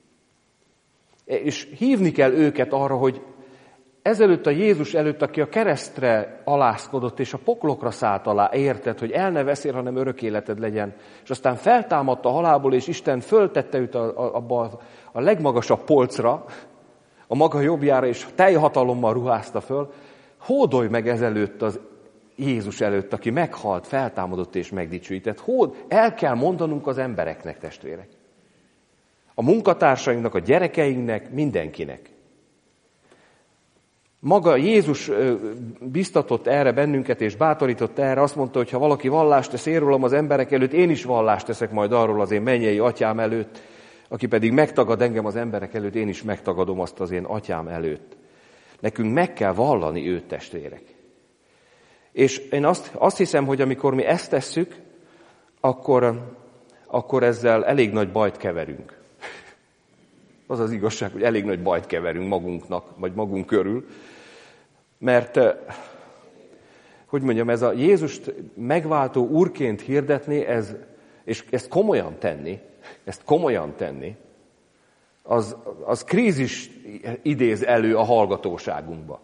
És hívni kell őket arra, hogy ezelőtt a Jézus előtt, aki a keresztre alászkodott, és a poklokra szállt alá, érted, hogy el ne veszél, hanem örök életed legyen. És aztán feltámadt a halálból, és Isten föltette őt abba a legmagasabb polcra, a maga jobbjára, és teljhatalommal ruházta föl. Hódolj meg ezelőtt az Jézus előtt, aki meghalt, feltámadott és megdicsőített. El kell mondanunk az embereknek, testvérek. A munkatársainknak, a gyerekeinknek, mindenkinek. Maga Jézus biztatott erre bennünket, és bátorított erre, azt mondta, hogy ha valaki vallást tesz én rólam az emberek előtt, én is vallást teszek majd arról az én mennyei atyám előtt, aki pedig megtagad engem az emberek előtt, én is megtagadom azt az én atyám előtt. Nekünk meg kell vallani őt, testvérek. És én azt hiszem, hogy amikor mi ezt tesszük, akkor ezzel elég nagy bajt keverünk. Az az igazság, hogy elég nagy bajt keverünk magunknak, vagy magunk körül. Mert, hogy mondjam, ez a Jézust megváltó úrként hirdetni, és ezt komolyan tenni, az krízis idéz elő a hallgatóságunkba.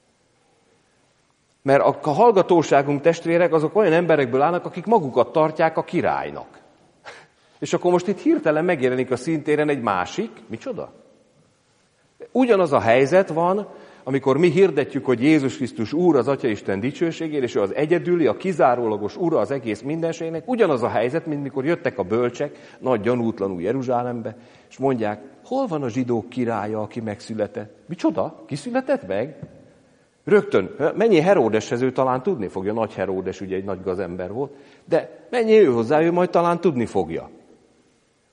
Mert a hallgatóságunk, testvérek, azok olyan emberekből állnak, akik magukat tartják a királynak. És akkor most itt hirtelen megjelenik a színtéren egy másik, micsoda? Ugyanaz a helyzet van, amikor mi hirdetjük, hogy Jézus Krisztus Úr az Atyaisten dicsőségére, és ő az egyedüli, a kizárólagos Ura az egész mindenségnek. Ugyanaz a helyzet, mint mikor jöttek a bölcsek nagy gyanútlanul Jeruzsálembe, és mondják, hol van a zsidók királya, aki megszületett? Micsoda? Ki született meg? Rögtön, menjél Heródeshez, ő talán tudni fogja, nagy Heródes ugye egy nagy gazember volt, de menjél ő hozzá, ő majd talán tudni fogja.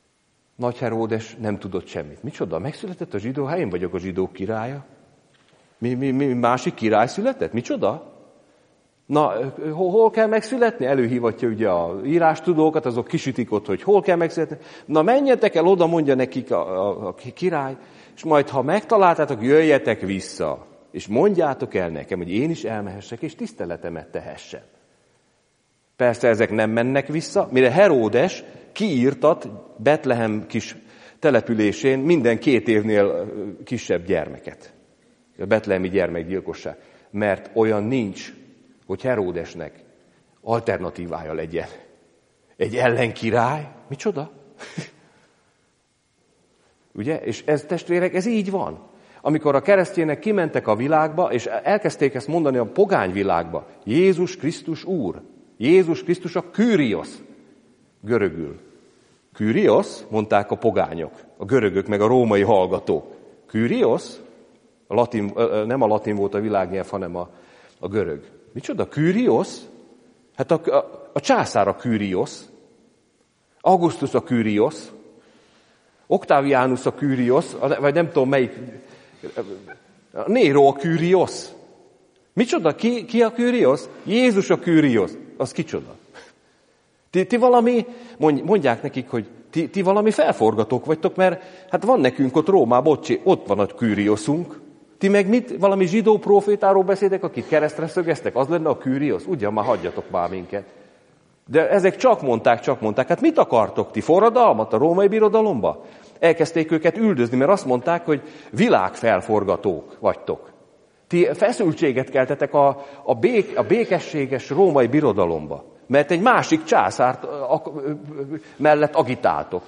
Nagy Heródes nem tudott semmit. Micsoda? Megszületett a zsidó? Hát én vagyok a zsidók királya. Mi másik király született? Micsoda? Na, hol kell megszületni? Előhívatja ugye a írástudókat, azok kisütik ott, hogy hol kell megszületni. Na, menjetek el oda, mondja nekik a király, és majd, ha megtaláltátok, jöjjetek vissza, és mondjátok el nekem, hogy én is elmehessek, és tiszteletemet tehessem. Persze ezek nem mennek vissza, mire Heródes kiírtat Betlehem kis településén minden 2 évnél kisebb gyermeket. A betlehemi gyermekgyilkosság. Mert olyan nincs, hogy Heródesnek alternatívája legyen. Egy ellenkirály? Micsoda? Ugye? És ez, testvérek, ez így van. Amikor a keresztjének kimentek a világba, és elkezdték ezt mondani a pogány világba, Jézus Krisztus Úr, Jézus Krisztus a Kyrios, görögül. Kyrios, mondták a pogányok, a görögök meg a római hallgatók. Kyrios, nem a latin volt a világnyelv, hanem a görög. Micsoda? Kyrios? Hát a császár a Kyrios, Augustus a Kyrios, Octavianus a Kyrios, vagy nem tudom melyik, Nero a Kyrios. Micsoda? Ki a Kyrios? Jézus a Kyrios. Az kicsoda? Ti valami, mondják nekik, hogy ti valami felforgatók vagytok, mert hát van nekünk ott Rómában, ott van a Kyriosunk. Ti meg mit? Valami zsidó profétáról beszéltek, akik keresztre szögeztek? Az lenne a Kyrios? Ugyan már hagyjatok már minket. De ezek csak mondták. Hát mit akartok ti? Forradalmat a római birodalomba? Elkezdték őket üldözni, mert azt mondták, hogy világfelforgatók vagytok. Ti feszültséget keltetek a békességes római birodalomba, mert egy másik császárt mellett agitáltok.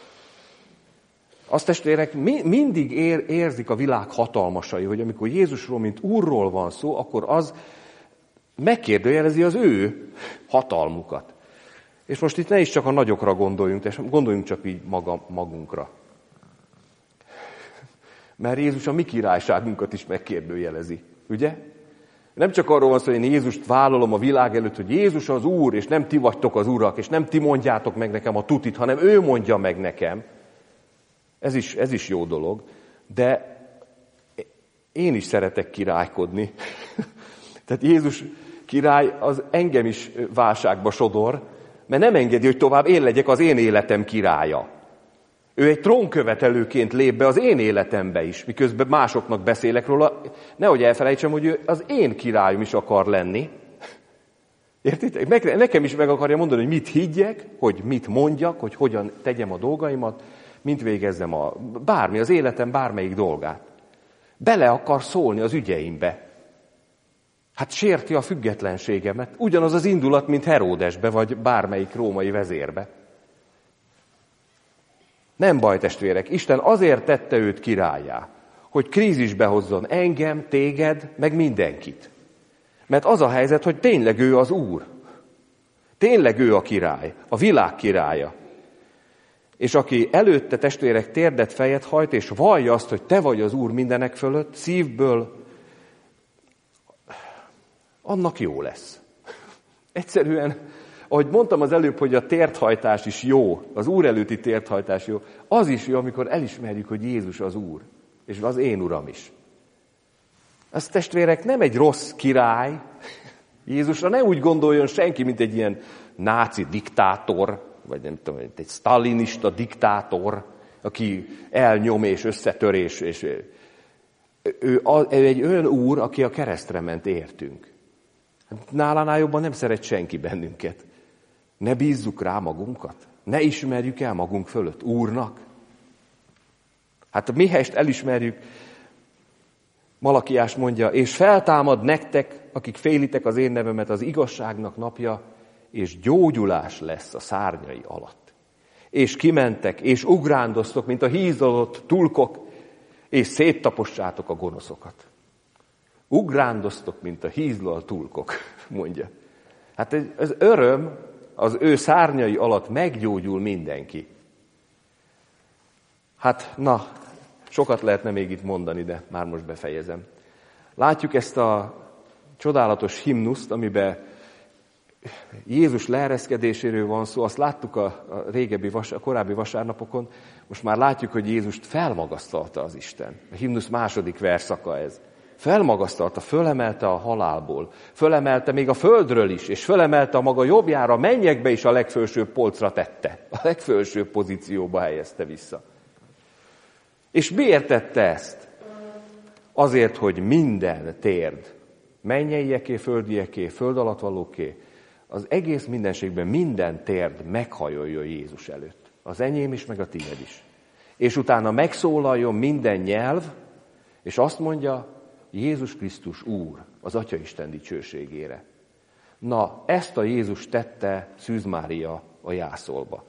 Azt testvérek, mindig érzik a világ hatalmasai, hogy amikor Jézusról, mint Úrról van szó, akkor az megkérdőjelezi az ő hatalmukat. És most itt ne is csak a nagyokra gondoljunk csak így magunkra. Mert Jézus a mi királyságunkat is megkérdőjelezi, ugye? Nem csak arról van szó, hogy én Jézust vállalom a világ előtt, hogy Jézus az Úr, és nem ti vagytok az urak, és nem ti mondjátok meg nekem a tutit, hanem ő mondja meg nekem. Ez is jó dolog, de én is szeretek királykodni. Tehát Jézus király az engem is válságba sodor, mert nem engedi, hogy tovább én legyek az én életem királya. Ő egy trónkövetelőként lép be az én életembe is, miközben másoknak beszélek róla. Nehogy elfelejtsem, hogy ő az én királyom is akar lenni. Értitek? Nekem is meg akarja mondani, hogy mit higgyek, hogy mit mondjak, hogy hogyan tegyem a dolgaimat, mint végezzem bármi, az életem bármelyik dolgát. Bele akar szólni az ügyeimbe. Hát sérti a függetlenségemet. Ugyanaz az indulat, mint Heródesbe, vagy bármelyik római vezérbe. Nem baj, testvérek, Isten azért tette őt királlyá, hogy krízisbe hozzon engem, téged, meg mindenkit. Mert az a helyzet, hogy tényleg ő az Úr. Tényleg ő a király, a világ királya. És aki előtte, testvérek, térdet fejet hajt, és vallja azt, hogy te vagy az Úr mindenek fölött, szívből, annak jó lesz. Egyszerűen, ahogy mondtam az előbb, hogy a térthajtás is jó, az Úr előtti térthajtás jó, az is jó, amikor elismerjük, hogy Jézus az Úr, és az én Uram is. Ez, testvérek, nem egy rossz király. Jézusra ne úgy gondoljon senki, mint egy ilyen náci diktátor, vagy nem tudom, egy sztalinista diktátor, aki elnyom és összetör, és ő egy olyan Úr, aki a keresztre ment értünk. Nálánál jobban nem szeret senki bennünket. Ne bízzuk rá magunkat. Ne ismerjük el magunk fölött Úrnak. Hát mihelyest elismerjük, Malakiás mondja, és feltámad nektek, akik félitek az én nevemet, az igazságnak napja, és gyógyulás lesz a szárnyai alatt. És kimentek, és ugrándoztok, mint a hízlalott tulkok, és széttapossátok a gonoszokat. Ugrándoztok, mint a hízlalt tulkok, mondja. Hát ez öröm, az ő szárnyai alatt meggyógyul mindenki. Hát, na, sokat lehetne még itt mondani, de már most befejezem. Látjuk ezt a csodálatos himnuszt, amiben Jézus leereszkedéséről van szó, azt láttuk a korábbi vasárnapokon, most már látjuk, hogy Jézust felmagasztalta az Isten. A himnusz második verszaka ez. felmagasztalta, fölemelte a halálból, fölemelte még a földről is, és fölemelte a maga jobbjára, a mennyekbe is a legfelsőbb polcra tette, a legfelsőbb pozícióba helyezte vissza. És miért tette ezt? Azért, hogy minden térd, mennyeieké, földieké, föld alatt valóké, az egész mindenségben minden térd meghajoljon Jézus előtt. Az enyém is, meg a tiéd is. És utána megszólaljon minden nyelv, és azt mondja, Jézus Krisztus Úr, az Atyaisten dicsőségére. Na, ezt a Jézus tette Szűz Mária a jászolba.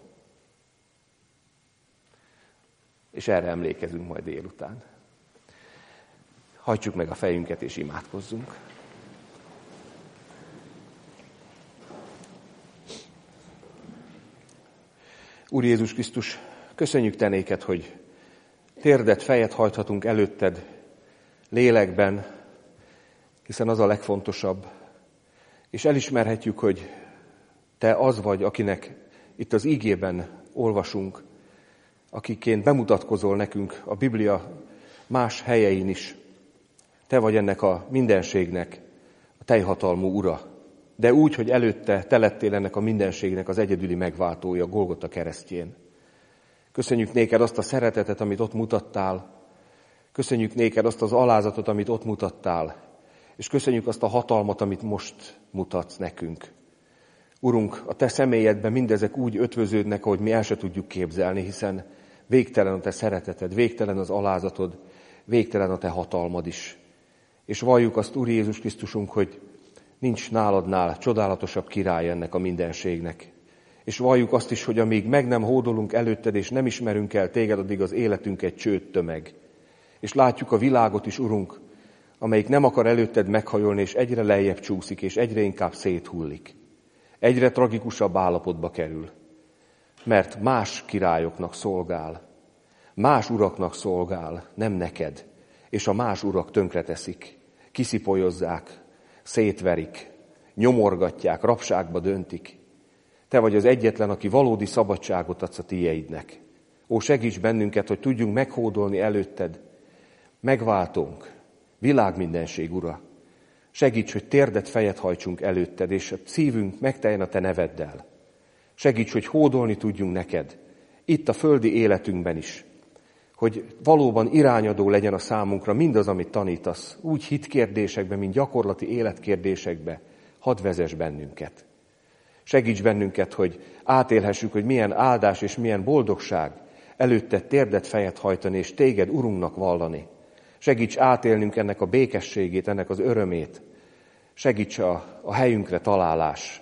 És erre emlékezünk majd délután. Hajtsuk meg a fejünket és imádkozzunk. Úr Jézus Krisztus, köszönjük Te néked, hogy térdet, fejet hajthatunk előtted lélekben, hiszen az a legfontosabb. És elismerhetjük, hogy Te az vagy, akinek itt az ígében olvasunk, akiként bemutatkozol nekünk a Biblia más helyein is. Te vagy ennek a mindenségnek a teljhatalmú ura, de úgy, hogy előtte te lettél ennek a mindenségnek az egyedüli megváltója Golgota keresztjén. Köszönjük néked azt a szeretetet, amit ott mutattál, köszönjük néked azt az alázatot, amit ott mutattál, és köszönjük azt a hatalmat, amit most mutatsz nekünk. Urunk, a te személyedben mindezek úgy ötvöződnek, ahogy mi el se tudjuk képzelni, hiszen végtelen a te szereteted, végtelen az alázatod, végtelen a te hatalmad is. És valljuk azt, Úr Jézus Krisztusunk, hogy nincs náladnál csodálatosabb király ennek a mindenségnek. És valljuk azt is, hogy amíg meg nem hódolunk előtted, és nem ismerünk el téged, addig az életünk egy csőttömeg. És látjuk a világot is, Urunk, amelyik nem akar előtted meghajolni, és egyre lejjebb csúszik, és egyre inkább széthullik. Egyre tragikusabb állapotba kerül. Mert más királyoknak szolgál, más uraknak szolgál, nem neked. És a más urak tönkreteszik, kiszipolyozzák, szétverik, nyomorgatják, rabságba döntik. Te vagy az egyetlen, aki valódi szabadságot adsz a tiédnek. Ó, segíts bennünket, hogy tudjunk meghódolni előtted. Megváltunk, világmindenség ura. Segíts, hogy térdet, fejet hajtsunk előtted, és a szívünk megteljen a te neveddel. Segíts, hogy hódolni tudjunk neked, itt a földi életünkben is. Hogy valóban irányadó legyen a számunkra mindaz, amit tanítasz, úgy hitkérdésekben, mint gyakorlati életkérdésekbe, hadd vezess bennünket. Segíts bennünket, hogy átélhessük, hogy milyen áldás és milyen boldogság előtted térdet, fejet hajtani, és téged Urunknak vallani. Segíts átélnünk ennek a békességét, ennek az örömét. Segíts a helyünkre találás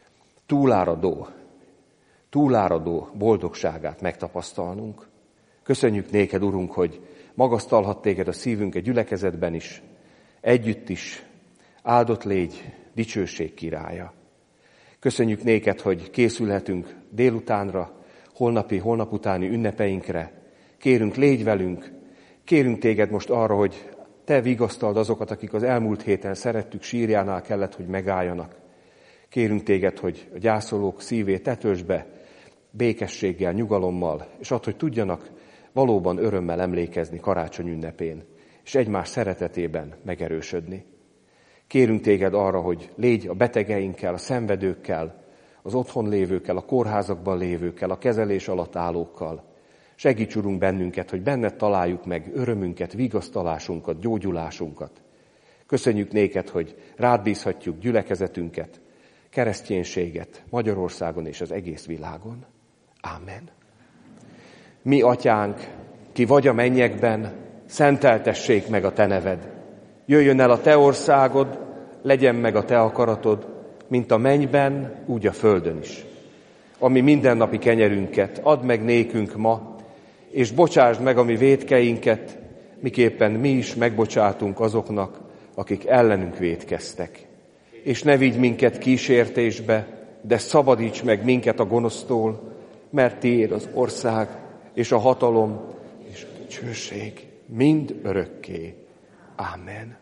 túláradó boldogságát megtapasztalnunk. Köszönjük néked, Urunk, hogy magasztalhat téged a szívünk egy gyülekezetben is, együtt is, áldott légy, dicsőség királya. Köszönjük néked, hogy készülhetünk délutánra, holnap utáni ünnepeinkre. Kérünk, légy velünk, kérünk téged most arra, hogy te vigasztald azokat, akik az elmúlt héten szerettük sírjánál kellett, hogy megálljanak. Kérünk téged, hogy a gyászolók szívét tetöltsd be békességgel, nyugalommal, és add, hogy tudjanak valóban örömmel emlékezni karácsony ünnepén, és egymás szeretetében megerősödni. Kérünk téged arra, hogy légy a betegeinkkel, a szenvedőkkel, az otthon lévőkkel, a kórházakban lévőkkel, a kezelés alatt állókkal. Segíts, Urunk, bennünket, hogy benned találjuk meg örömünket, vigasztalásunkat, gyógyulásunkat. Köszönjük néked, hogy rád bízhatjuk gyülekezetünket, kereszténységet Magyarországon és az egész világon. Ámen. Mi atyánk, ki vagy a mennyekben, szenteltessék meg a te neved. Jöjjön el a te országod, legyen meg a te akaratod, mint a mennyben, úgy a földön is. Ami mindennapi kenyerünket add meg nékünk ma, és bocsásd meg a mi vétkeinket, miképpen mi is megbocsátunk azoknak, akik ellenünk vétkeztek. És ne vigy minket kísértésbe, de szabadíts meg minket a gonosztól, mert tiéd az ország, és a hatalom, és a dicsőség mind örökké. Ámen.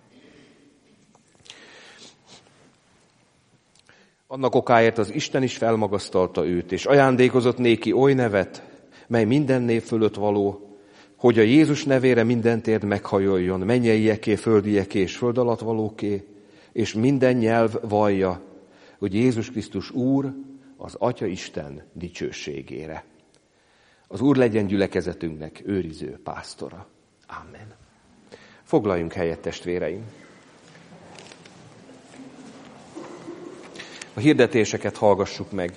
Annak okáért az Isten is felmagasztalta őt, és ajándékozott néki oly nevet, mely minden név fölött való, hogy a Jézus nevére minden térd meghajoljon, mennyeieké, földieké és föld alatt valóké, és minden nyelv vallja, hogy Jézus Krisztus Úr, az Atya Isten dicsőségére. Az Úr legyen gyülekezetünknek őriző pásztora. Amen. Foglaljunk helyet, testvéreim! A hirdetéseket hallgassuk meg.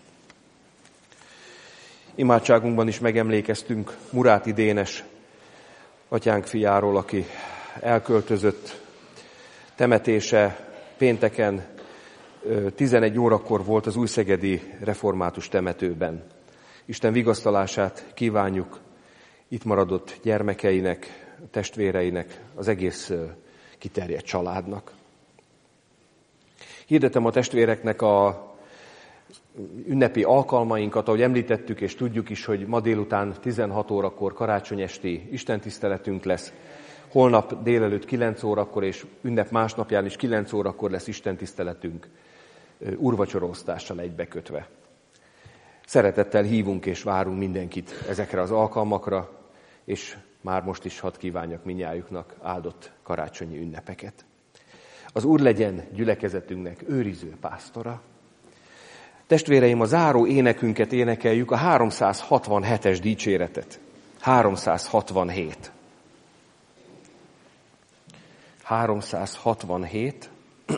Imádságunkban is megemlékeztünk Muráti Dénes atyánk fiáról, aki elköltözött. Temetése pénteken 11 órakor volt az újszegedi református temetőben. Isten vigasztalását kívánjuk itt maradott gyermekeinek, testvéreinek, az egész kiterjedt családnak. Hirdetem a testvéreknek a ünnepi alkalmainkat, ahogy említettük, és tudjuk is, hogy ma délután 16 órakor karácsonyesti istentiszteletünk lesz. Holnap délelőtt 9 órakor, és ünnep másnapján is 9 órakor lesz istentiszteletünk, úrvacsoraosztással egybekötve. Szeretettel hívunk és várunk mindenkit ezekre az alkalmakra, és már most is hadd kívánjak mindnyájuknak áldott karácsonyi ünnepeket. Az Úr legyen gyülekezetünknek őriző pásztora. Testvéreim, a záró énekünket énekeljük, a 367-es dicséretet. 367. 367.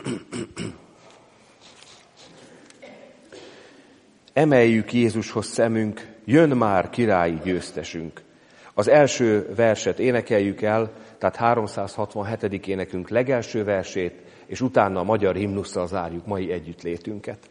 Emeljük Jézushoz szemünk, jön már királyi győztesünk. Az első verset énekeljük el, tehát 367. énekünk legelső versét, és utána a magyar himnusszal zárjuk mai együttlétünket.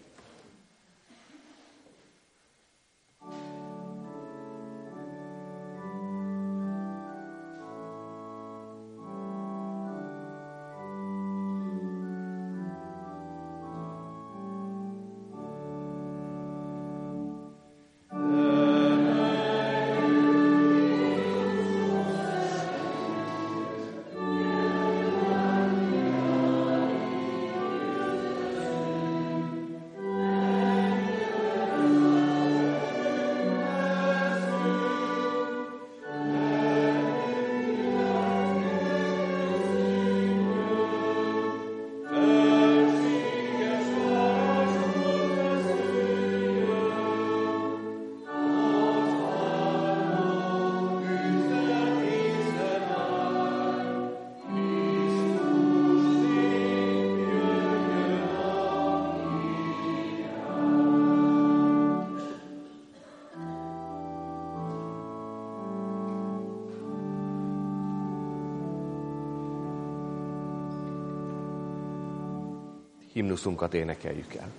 Himnuszunkat énekeljük el.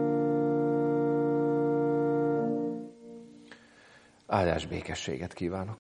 Áldás békességet kívánok!